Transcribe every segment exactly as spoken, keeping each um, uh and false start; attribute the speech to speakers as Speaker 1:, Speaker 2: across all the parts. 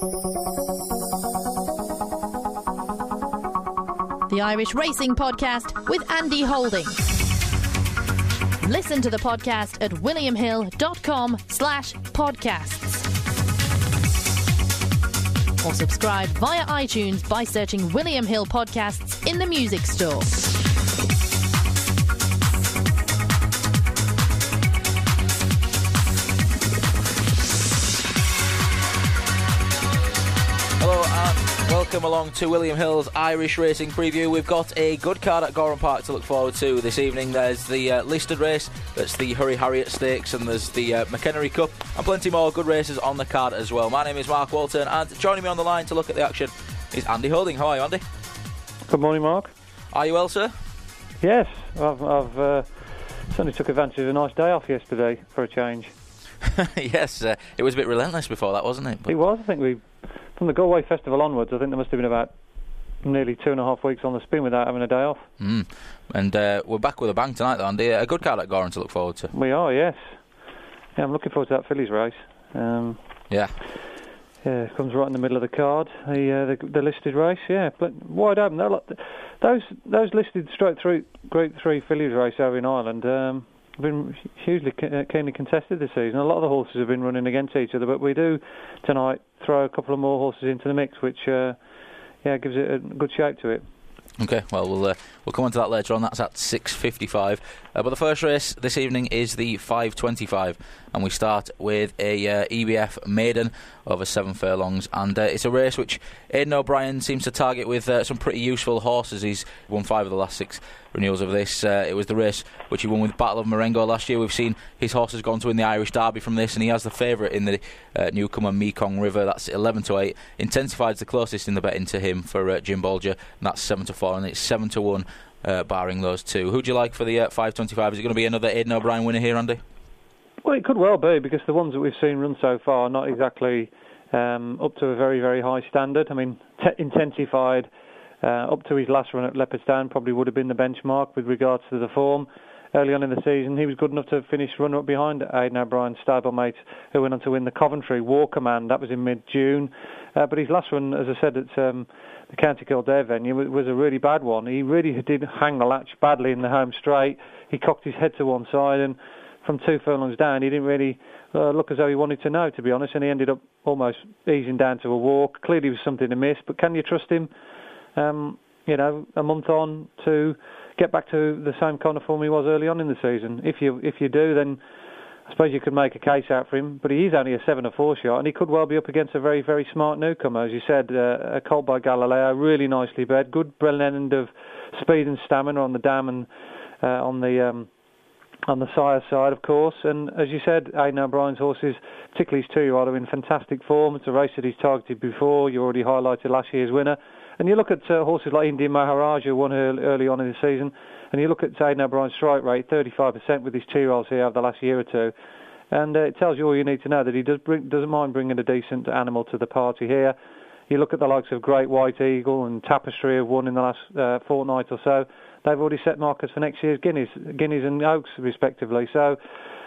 Speaker 1: The Irish Racing Podcast with Andy Holding. Listen to the podcast at williamhill.com slash podcasts. Or subscribe via iTunes by searching William Hill Podcasts in the music store.
Speaker 2: Hello and welcome along to William Hill's Irish Racing Preview. We've got a good card at Gowran Park to look forward to this evening. There's the uh, listed race, that's the Hurry Harriet Stakes, and there's the uh, McHenry Cup, and plenty more good races on the card as well. My name is Mark Walton, and joining me on the line to look at the action is Andy Holding. How are you, Andy?
Speaker 3: Good morning, Mark.
Speaker 2: Are you well, sir?
Speaker 3: Yes, I've, I've uh, certainly took advantage of a nice day off yesterday for a change.
Speaker 2: Yes, uh, it was a bit relentless before that, wasn't it?
Speaker 3: But it was. I think we, from the Galway Festival onwards, I think there must have been about nearly two and a half weeks on the spin without having a day off.
Speaker 2: Mm. And uh, we're back with a bang tonight, though, Andy. A good card at Gowran to look forward to.
Speaker 3: We are, yes. Yeah, I'm looking forward to that fillies race. Um,
Speaker 2: yeah.
Speaker 3: Yeah, it comes right in the middle of the card, the uh, the, the listed race. Yeah, but wide open. Those those listed straight through Group Three fillies race over in Ireland. Um, have been hugely keenly contested this season. A lot of the horses have been running against each other, but we do tonight throw a couple of more horses into the mix, which uh, yeah gives it a good shape to it.
Speaker 2: Okay, well, we'll uh, we'll come on to that later on. That's at six fifty-five. Uh, but the first race this evening is the five twenty-five, and we start with a uh, E B F maiden over seven furlongs. And uh, it's a race which Aidan O'Brien seems to target with uh, some pretty useful horses. He's won five of the last six renewals of this. Uh, it was the race which he won with Battle of Marengo last year. We've seen his horses gone to win the Irish Derby from this, and he has the favourite in the uh, newcomer Mekong River. That's eleven to eight. Intensified's the closest in the betting to him for uh, Jim Bolger, and that's seven to four, and it's seven to one, uh, barring those two. Who do you like for the uh, five twenty-five? Is it going to be another Aidan O'Brien winner here, Andy?
Speaker 3: Well, it could well be, because the ones that we've seen run so far are not exactly um, up to a very, very high standard. I mean, t- Intensified, uh, up to his last run at Leopardstown, probably would have been the benchmark with regards to the form. Early on in the season, he was good enough to finish runner-up behind Aidan O'Brien's stablemate, who went on to win the Coventry War Command. That was in mid-June. Uh, but his last run, as I said, at um, the County Kildare venue was, was a really bad one. He really did hang the latch badly in the home straight. He cocked his head to one side, and from two furlongs down, he didn't really uh, look as though he wanted to know, to be honest, and he ended up almost easing down to a walk. Clearly, was something to miss, but can you trust him, um, you know, a month on to get back to the same kind of form he was early on in the season? If you if you do, then I suppose you could make a case out for him, but he is only a seven or four shot, and he could well be up against a very, very smart newcomer. As you said, uh, a colt by Galileo, really nicely bred, good blend of speed and stamina on the dam and uh, on the um, on the sire side, of course. And as you said, Aidan O'Brien's horses, particularly his two-year-old, are in fantastic form. It's a race that he's targeted before. You already highlighted last year's winner. And you look at uh, horses like Indian Maharaja, won early, early on in the season, and you look at Aidan O'Brien's strike rate, thirty-five percent with his two-year-olds here over the last year or two. And uh, it tells you all you need to know, that he does bring, doesn't mind bringing a decent animal to the party here. You look at the likes of Great White Eagle and Tapestry have won in the last uh, fortnight or so. They've already set markers for next year's Guineas, Guineas and Oaks, respectively. So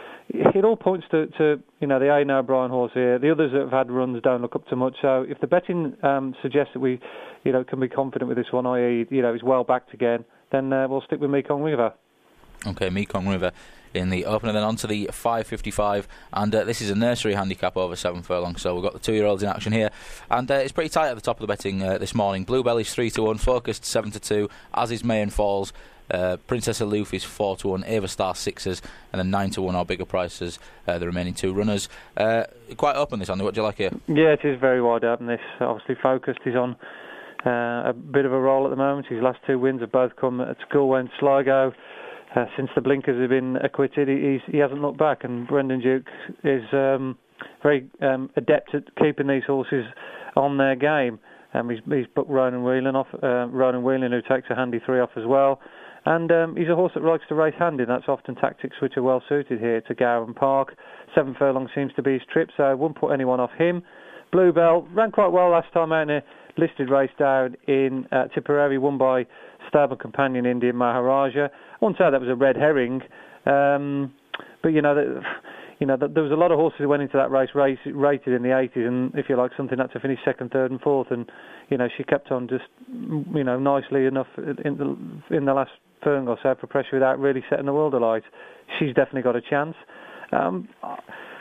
Speaker 3: it all points to, to you know, the Aidan O'Brien horse here. The others that have had runs don't look up to much. So if the betting um, suggests that we, you know, can be confident with this one, that is, you know, is well backed again, then uh, we'll stick with Mekong River.
Speaker 2: Okay, Mekong River in the opener, then on to the five fifty-five, and uh, this is a nursery handicap over seven furlongs, so we've got the two-year-olds in action here, and uh, it's pretty tight at the top of the betting uh, this morning. Bluebelly's three to one, Focused seven to two, as is Mayan Falls. Uh, Princess Aloof is four to one, Ava Star sixes, and then nine to one are bigger prices, uh, the remaining two runners. Uh, quite open this, Andy, what do you like here?
Speaker 3: Yeah, it is very wide open this. Obviously Focused is on uh, a bit of a roll at the moment. His last two wins have both come at Galway and Sligo. Uh, since the blinkers have been acquitted, he, he hasn't looked back, and Brendan Duke is um, very um, adept at keeping these horses on their game. Um, he's, he's booked Ronan Whelan off, uh, Ronan Whelan, who takes a handy three off as well. And um, he's a horse that likes to race handy. That's often tactics which are well suited here to Gowran Park. Seven furlong seems to be his trip, so I wouldn't put anyone off him. Bluebell ran quite well last time out in a listed race down in uh, Tipperary, won by stable companion Indian Maharaja. I won't say that was a red herring, um, but you know, that, you know, there was a lot of horses who went into that race, race rated in the eighties, and if you like, something had to finish second, third, and fourth, and you know, she kept on just, you know, nicely enough in the in the last furlong or so for pressure without really setting the world alight. She's definitely got a chance. Um, I,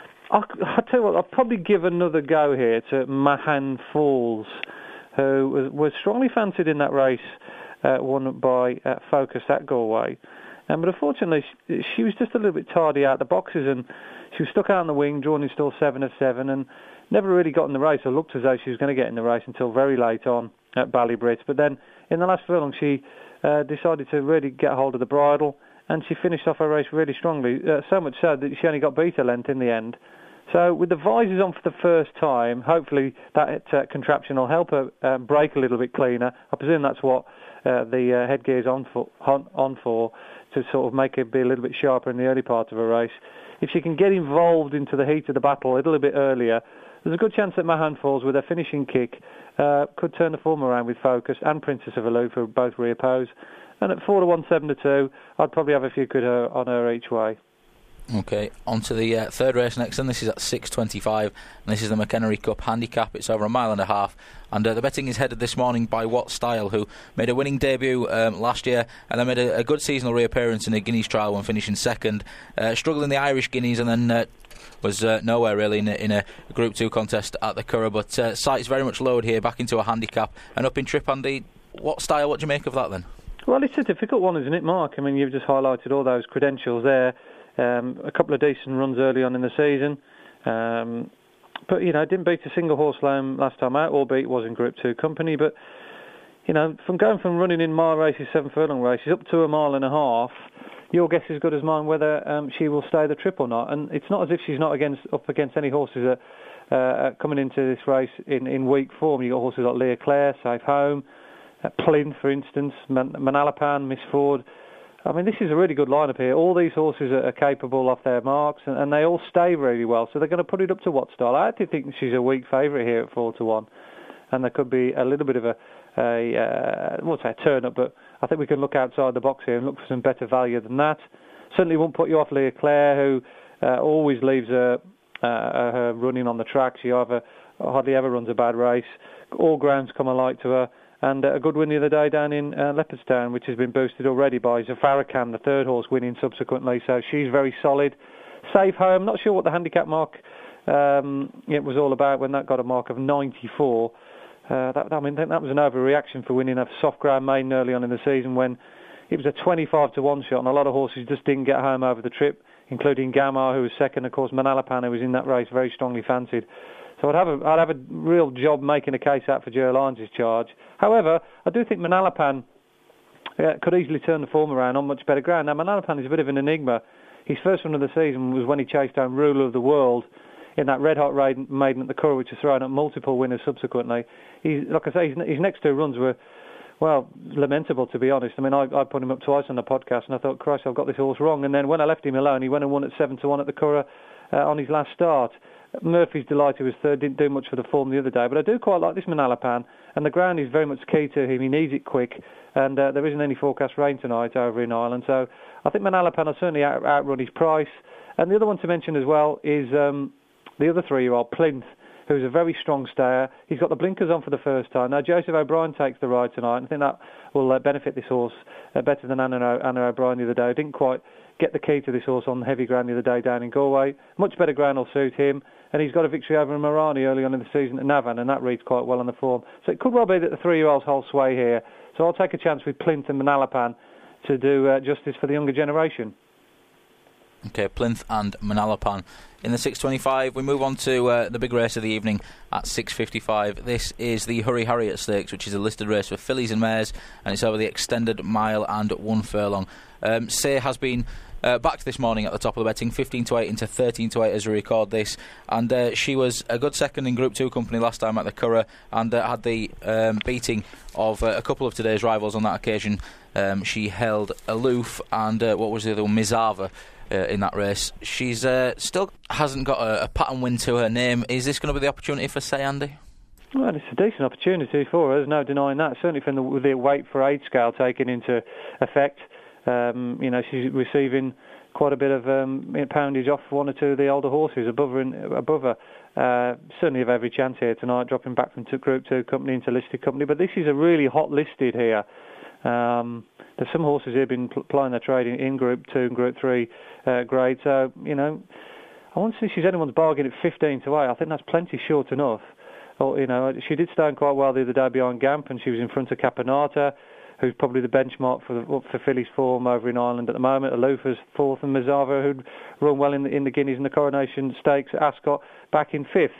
Speaker 3: I'll tell you what, I'll probably give another go here to Mahan Falls, who was, was strongly fancied in that race, uh, won by uh, Focus at Galway. Um, but unfortunately, she, she was just a little bit tardy out the boxes, and she was stuck out on the wing, drawn in still seven of seven, and never really got in the race, or looked as though she was going to get in the race until very late on at Ballybrit. But then, in the last furlong, she uh, decided to really get hold of the bridle, and she finished off her race really strongly, uh, so much so that she only got beat a length in the end. So with the visors on for the first time, hopefully that uh, contraption will help her uh, brake a little bit cleaner. I presume that's what uh, the uh, headgear is on for, on, on for, to sort of make her be a little bit sharper in the early part of a race. If she can get involved into the heat of the battle a little bit earlier, there's a good chance that Mahan Falls, with her finishing kick, uh, could turn the form around with Focus and Princess of Aloof, who both reoppose. And at four to one, seven to two, I'd probably have a few quid uh, on her each way.
Speaker 2: Okay, on to the uh, third race next, and this is at six twenty-five, and this is the McHenry Cup Handicap. It's over a mile and a half, and uh, the betting is headed this morning by What Style, who made a winning debut um, last year, and then made a, a good seasonal reappearance in a Guineas trial when finishing second, uh, struggling the Irish Guineas, and then uh, was uh, nowhere really in a, in a Group two contest at the Curragh. But uh, sights very much lowered here, back into a handicap, and up in trip, Andy. What Style, what do you make of that then?
Speaker 3: Well, it's a difficult one, isn't it, Mark? I mean, you've just highlighted all those credentials there. Um, a couple of decent runs early on in the season. Um, but, you know, didn't beat a single horse lame last time out, albeit it was in Group two company. But, you know, from going from running in mile races, seven furlong races, up to a mile and a half, your guess is as good as mine whether um, she will stay the trip or not. And it's not as if she's not against up against any horses that uh, coming into this race in, in weak form. You've got horses like Leah Clare, Safe Home, uh, Plinth, for instance, Man- Manalapan, Miss Ford. I mean, this is a really good lineup here. All these horses are, are capable off their marks, and, and they all stay really well. So they're going to put it up to What Style. I actually think she's a weak favourite here at four to one, and there could be a little bit of a, a uh, I won't say a turn up, but I think we can look outside the box here and look for some better value than that. Certainly won't put you off Leah Clare, who uh, always leaves her, uh, her running on the track. She either hardly ever runs a bad race. All grounds come alike to her. And uh, a good win the other day down in uh, Leopardstown, which has been boosted already by Zafarakan, the third horse, winning subsequently. So she's very solid. Safe Home, not sure what the handicap mark um, it was all about when that got a mark of ninety-four. Uh, that, I mean, that was an overreaction for winning a soft ground maiden early on in the season when it was a twenty-five to one shot, and a lot of horses just didn't get home over the trip, including Gamar, who was second, of course, Manalapan, who was in that race, very strongly fancied. So I'd have a, I'd have a real job making a case out for Joe Lyons' charge. However, I do think Manalapan uh, could easily turn the form around on much better ground. Now, Manalapan is a bit of an enigma. His first run of the season was when he chased down Ruler of the World in that red-hot maiden at the Curragh, which has thrown up multiple winners subsequently. He's, like I say, his, his next two runs were, well, lamentable, to be honest. I mean, I, I put him up twice on the podcast, and I thought, Christ, I've got this horse wrong. And then when I left him alone, he went and won at seven to one at the Curragh uh, on his last start. Murphy's Delight, who was third, didn't do much for the form the other day, but I do quite like this Manalapan, and the ground is very much key to him. He needs it quick, and uh, there isn't any forecast rain tonight over in Ireland, so I think Manalapan will certainly out- outrun his price. And the other one to mention as well is um, the other three-year-old, Plinth, who's a very strong stayer. He's got the blinkers on for the first time. Now, Joseph O'Brien takes the ride tonight, and I think that will uh, benefit this horse uh, better than Anna, o- Anna O'Brien the other day. Didn't quite get the key to this horse on heavy ground the other day down in Galway. Much better ground will suit him. And he's got a victory over Marani early on in the season at Navan, and that reads quite well on the form. So it could well be that the three-year-olds hold sway here. So I'll take a chance with Plinth and Manalapan to do uh, justice for the younger generation.
Speaker 2: Okay, Plinth and Manalapan. In the six twenty-five, we move on to uh, the big race of the evening at six fifty-five. This is the Hurry Harriet Stakes, which is a listed race for fillies and mares, and it's over the extended mile and one furlong. Um, Say has been Uh, back this morning at the top of the betting, fifteen to eight into thirteen to eight as we record this, and uh, she was a good second in Group two company last time at the Curragh, and uh, had the um, beating of uh, a couple of today's rivals on that occasion. Um, she held aloof, and uh, what was the other one, Mizava, uh, in that race. She's uh, still hasn't got a, a pattern win to her name. Is this going to be the opportunity for Say, Andy?
Speaker 3: Well, it's a decent opportunity for her, there's no denying that, certainly from the, with the weight for age scale taken into effect. Um, you know, she's receiving quite a bit of um, poundage off one or two of the older horses above her. In, above her. Uh, certainly have every chance here tonight, dropping back from Group two company into listed company. But this is a really hot listed here. Um, there's some horses here been pl- plying their trade in, in Group two and Group three uh, grade. So, you know, I won't say she's anyone's bargain at fifteen to eight. I think that's plenty short enough. Or, you know, she did stand quite well the other day behind Gamp, and she was in front of Caponata, who's probably the benchmark for the, for Filly's form over in Ireland at the moment. Alufa's fourth, and Mazava, who'd run well in the, in the Guineas and the Coronation Stakes at Ascot, back in fifth.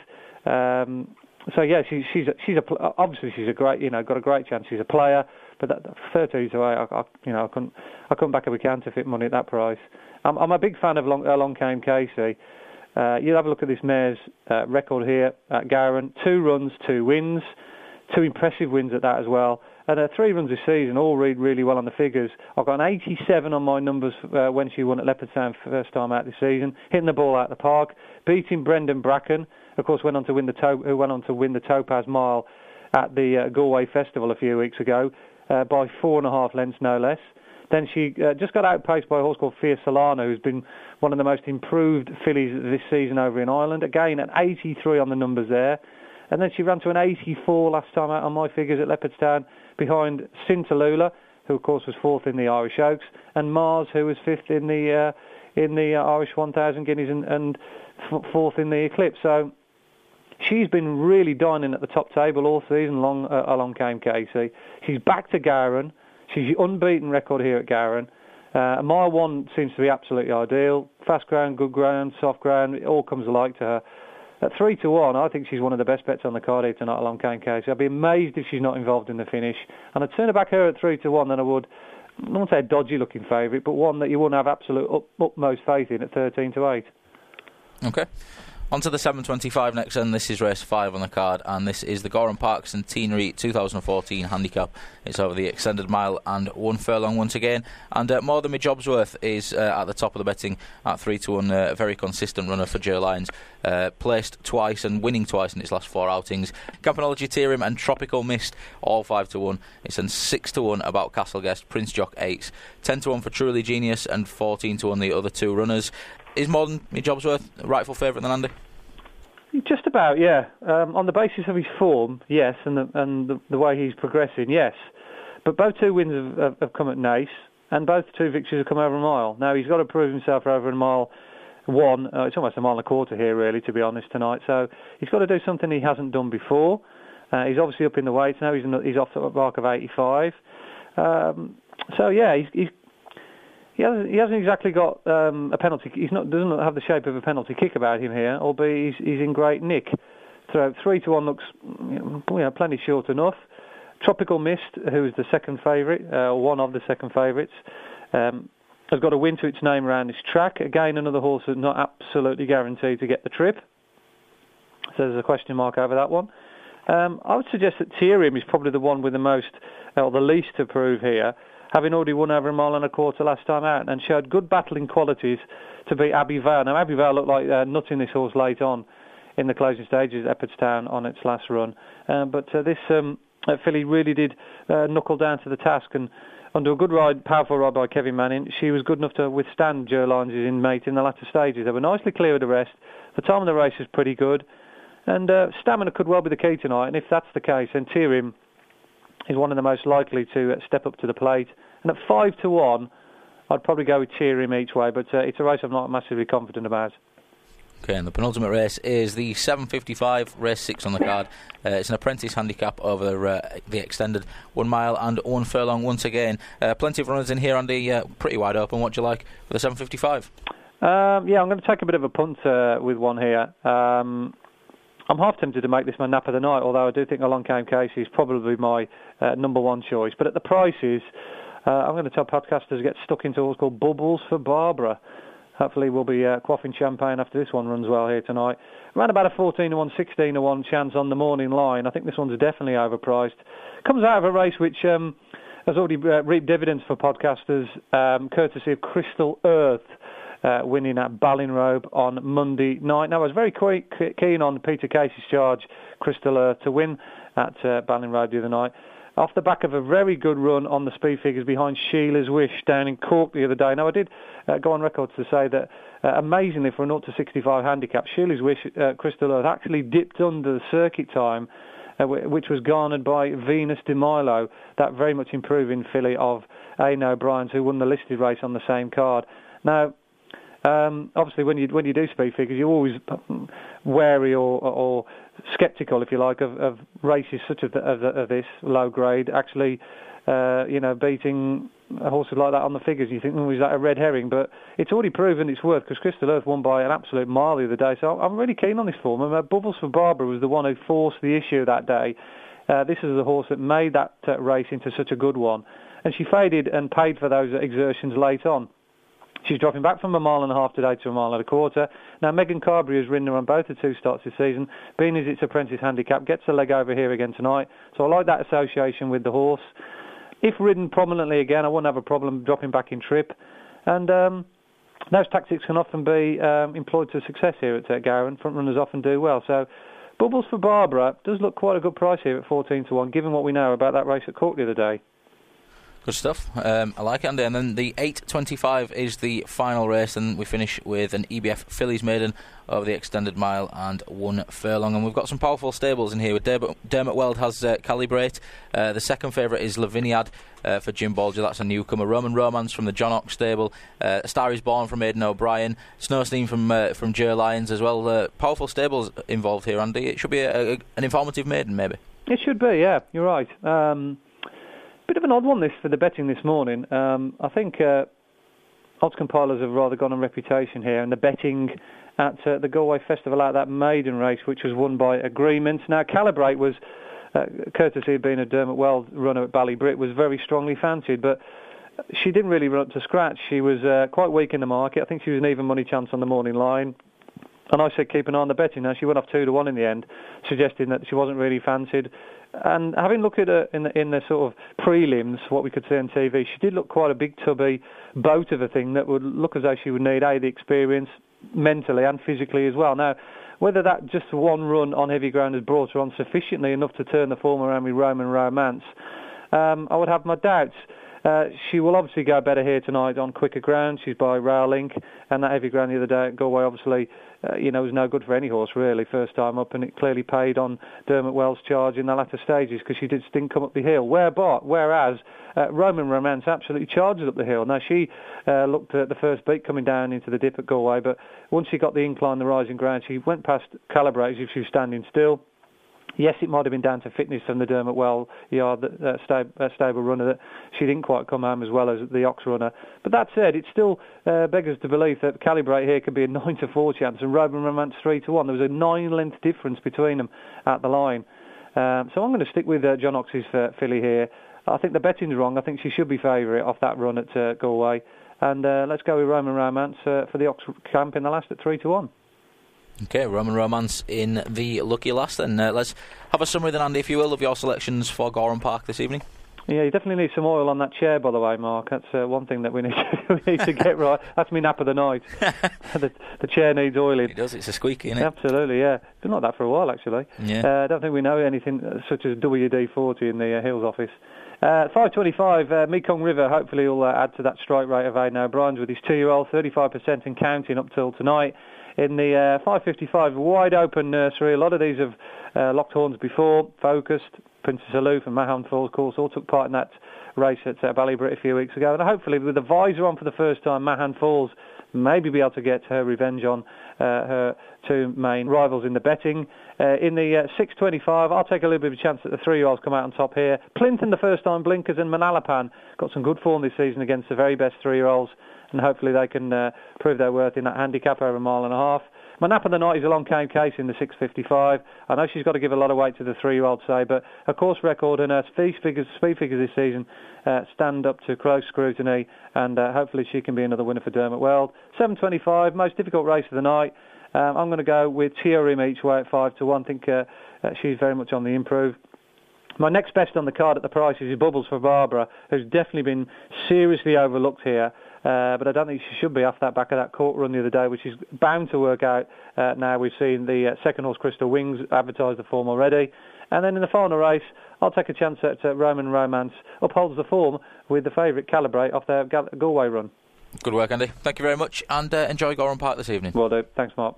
Speaker 3: Um, so yeah, she, she's a, she's a obviously she's a great, you know, got a great chance. She's a player, but that, thirteen to eight, I, I, you know, I couldn't I couldn't back up a counterfeit money at that price. I'm, I'm a big fan of Long, Along Came Casey. Uh, you have a look at this mare's uh, record here at Gowran. Two runs, two wins, two impressive wins at that as well. And uh, three runs this season all read really well on the figures. I've got an eighty-seven on my numbers uh, when she won at Leopardstown first time out this season, hitting the ball out of the park, beating Brendan Bracken, of course, went on to win the to- who went on to win the Topaz Mile at the uh, Galway Festival a few weeks ago uh, by four and a half lengths, no less. Then she uh, just got outpaced by a horse called Fia Solano, who's been one of the most improved fillies this season over in Ireland. Again, an eighty-three on the numbers there. And then she ran to an eighty-four last time out on my figures at Leopardstown, behind Sintalula, who of course was fourth in the Irish Oaks, and Mars, who was fifth in the uh, in the uh, Irish one thousand Guineas and, and f- fourth in the Eclipse. So she's been really dining at the top table all season long. Uh, Along Came Casey. She's back to Gowran. She's the unbeaten record here at Gowran. Uh, mile one seems to be absolutely ideal. Fast ground, good ground, soft ground, it all comes alike to her. At three to one, I think she's one of the best bets on the card here tonight, Along Came Casey. I'd be amazed if she's not involved in the finish. And I'd sooner back her at three to one than I would, I won't say a dodgy-looking favourite, but one that you wouldn't have absolute up, utmost faith in at thirteen to eight.
Speaker 2: Okay. On to the seven twenty-five next, and this is race five on the card, and this is the Gowran Park Centenary twenty fourteen handicap. It's over the extended mile and one furlong once again, and uh, More Than My Job's Worth is uh, at the top of the betting at three to one. Uh, a very consistent runner for Joe Lyons, uh, placed twice and winning twice in its last four outings. Campanology Tyrium and Tropical Mist all five to one. It's then six to one about Castleguest, Prince Jock eights, ten to one for Truly Genius, and fourteen to one the other two runners. Is More Than My Job's Worth a rightful favourite then, Andy?
Speaker 3: Just about, yeah. Um, on the basis of his form, yes, and the, and the, the way he's progressing, yes. But both two wins have, have, have come at Naas, and both two victories have come over a mile. Now, he's got to prove himself over a mile one. Uh, it's almost a mile and a quarter here, really, to be honest, tonight. So he's got to do something he hasn't done before. Uh, he's obviously up in the weights now. He's, in the, he's off the mark of eighty-five. Um, so, yeah, he's... he's He hasn't, he hasn't exactly got um, a penalty. He's not doesn't have the shape of a penalty kick about him here, albeit he's, he's in great nick. So three to one looks, you know, plenty short enough. Tropical Mist, who is the second favourite, uh, or one of the second favourites, um, has got a win to its name around this track. Again, another horse that's not absolutely guaranteed to get the trip. So there's a question mark over that one. Um, I would suggest that Tyrium is probably the one with the most, or the least to prove here, having already won over a mile and a quarter last time out, and showed good battling qualities to beat Abbey Vale. Now, Abbey Vale looked like uh, nutting this horse late on in the closing stages at Leopardstown on its last run. Uh, but uh, this um, uh, filly really did uh, knuckle down to the task, and under a good ride, powerful ride by Kevin Manning, she was good enough to withstand Joe Lyons' inmate in the latter stages. They were nicely clear of the rest. The time of the race was pretty good, and uh, stamina could well be the key tonight, and if that's the case, then Tyrium is one of the most likely to uh, step up to the plate. And at five to one, I'd probably go with Tyrium each way, but uh, it's a race I'm not massively confident about.
Speaker 2: Okay, and the penultimate race is the seven fifty-five, race six on the card. Uh, it's an apprentice handicap over uh, the extended one mile and one furlong once again. Uh, plenty of runners in here, Andy, uh, pretty wide open. What do you like for the seven fifty-five? Um,
Speaker 3: yeah, I'm going to take a bit of a punt uh, with one here. Um, I'm half tempted to make this my nap of the night, although I do think Along Came Casey is probably my uh, number one choice. But at the prices, uh, I'm going to tell podcasters to get stuck into what's called Bubbles for Barbara. Hopefully we'll be uh, quaffing champagne after this one runs well here tonight. Around about a fourteen to one, sixteen to one chance on the morning line. I think this one's definitely overpriced. Comes out of a race which um, has already uh, reaped dividends for podcasters, um, courtesy of Crystal Earth. Uh, winning at Ballinrobe on Monday night. Now, I was very keen on Peter Casey's charge, Crystal Earth, to win at uh, Ballinrobe the other night. off the back of a very good run on the speed figures behind Sheila's Wish down in Cork the other day. Now, I did uh, go on record to say that, uh, amazingly, for a zero to sixty-five handicap, Sheila's Wish, uh, Crystal Earth, actually dipped under the circuit time, uh, which was garnered by Venus de Milo, that very much improving filly of Aidan O'Brien's, who won the listed race on the same card. Now, Um, obviously, when you when you do speed figures, you're always wary or, or sceptical, if you like, of, of races such as, as, as this low grade. Actually, uh, you know, beating horses like that on the figures, you think, oh, is that a red herring? But it's already proven its worth, because Crystal Earth won by an absolute mile the other day. So I'm really keen on this form. And uh, Bubbles for Barbara was the one who forced the issue that day. Uh, this is the horse that made that uh, race into such a good one, and she faded and paid for those exertions late on. She's dropping back from a mile and a half today to a mile and a quarter. Now, Megan Carberry has ridden her on both the two starts this season. Being as its apprentice handicap, gets a leg over here again tonight. So I like that association with the horse. If ridden prominently again, I wouldn't have a problem dropping back in trip. And um, those tactics can often be um, employed to success here at uh, Gowran. Front runners often do well. So Bubbles for Barbara does look quite a good price here at fourteen to one, given what we know about that race at Cork the other day.
Speaker 2: Good stuff. Um, I like it, Andy. And then the eight twenty-five is the final race, and we finish with an E B F Fillies Maiden over the extended mile and one furlong. And we've got some powerful stables in here. With Dermot, Dermot Weld has uh, Calibrate. Uh, the second favourite is Laviniad uh, for Jim Bolger. That's a newcomer. Roman Romance from the John Ox stable. Uh, Star is Born from Aidan O'Brien. Snowsteam from uh, from Jer Lyons as well. Uh, powerful stables involved here, Andy. It should be a, a, an informative maiden, maybe.
Speaker 3: It should be, yeah. You're right. Um, Bit of an odd one, this, for the betting this morning. Um, I think uh, odds compilers have rather gone on reputation here, and the betting at uh, the Galway Festival out that maiden race, which was won by Agreement. Now, Calibrate was, uh, courtesy of being a Dermot Weld runner at Ballybrit, was very strongly fancied, but she didn't really run up to scratch. She was uh, quite weak in the market. I think she was an even money chance on the morning line. And I said keep an eye on the betting. Now, she went off two to one in the end, suggesting that she wasn't really fancied. And having looked at her in the, in the sort of prelims, what we could see on T V, she did look quite a big tubby boat of a thing that would look as though she would need, A, the experience mentally and physically as well. Now, whether that just one run on heavy ground has brought her on sufficiently enough to turn the form around with Roman Romance, um, I would have my doubts. Uh, she will obviously go better here tonight on quicker ground. She's by Rail Link, and that heavy ground the other day at Galway obviously, uh, you know, was no good for any horse really, first time up, and it clearly paid on Dermot Weld's charge in the latter stages, because she did didn't come up the hill. Whereby, whereas uh, Roman Romance absolutely charges up the hill. Now, she uh, looked at the first beat coming down into the dip at Galway, but once she got the incline, the rising ground, she went past Calibrate as if she was standing still. Yes, it might have been down to fitness from the Dermot Weld yard, uh, stable, uh, stable runner, that she didn't quite come home as well as the Ox runner. But that said, it still uh, beggars to believe that Calibrate here could be a nine to four chance, and Roman Romance three to one. There was a nine length difference between them at the line. Um, so I'm going to stick with uh, John Ox's uh, filly here. I think the betting's wrong. I think she should be favourite off that run at uh, Galway. And uh, let's go with Roman Romance uh, for the Ox camp in the last at three to one.
Speaker 2: Okay, Roman Romance in the lucky last then. Uh, let's have a summary then, Andy, if you will, of your selections for Gowran Park this evening.
Speaker 3: Yeah, you definitely need some oil on that chair, by the way, Mark. That's uh, one thing that we need to, we need to get right. That's me nap of the night. the, the chair needs oiling.
Speaker 2: It does, it's a squeaky, isn't it?
Speaker 3: Absolutely, yeah. It's been like that for a while, actually.
Speaker 2: Yeah.
Speaker 3: Uh, I don't think we know anything uh, such as W D forty in the uh, Hills office. Uh, five twenty-five, uh, Mekong River hopefully will uh, add to that strike rate of Aidan O'Brien's with his two-year-old, thirty-five percent and counting up till tonight. In the uh, five fifty-five, wide open nursery. A lot of these have uh, locked horns before. Focused, Princess Aloof and Mahon Falls, of course, all took part in that race at uh, Ballybrit a few weeks ago. And hopefully, with the visor on for the first time, Mahon Falls maybe be able to get her revenge on uh, her two main rivals in the betting. Uh, in the uh, six twenty-five, I'll take a little bit of a chance that the three-year-olds come out on top here. Plinton, the first-time blinkers, and Manalapan got some good form this season against the very best three-year-olds, and hopefully they can uh, prove their worth in that handicap over a mile and a half. My nap of the night is a long cane case in the six fifty-five. I know she's got to give a lot of weight to the three-year-old, say, but her course record and her speed figures, speed figures this season uh, stand up to close scrutiny, and uh, hopefully she can be another winner for Dermot Weld. seven twenty-five, most difficult race of the night. Um, I'm going to go with Teorim each way at five to one. I think uh, uh, she's very much on the improve. My next best on the card at the prices is Bubbles for Barbara, who's definitely been seriously overlooked here. Uh, but I don't think she should be off that back of that court run the other day, which is bound to work out. Uh, now we've seen the uh, second horse, Crystal Wings, advertise the form already. And then in the final race, I'll take a chance at uh, Roman Romance. Upholds the form with the favourite Calibrate off their Gal- Galway run.
Speaker 2: Good work, Andy. Thank you very much, and uh, enjoy Gorham Park this evening.
Speaker 3: Will do. Thanks, Mark.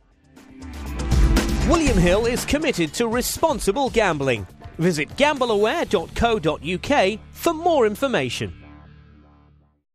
Speaker 4: William Hill is committed to responsible gambling. Visit gambleaware dot co dot uk for more information.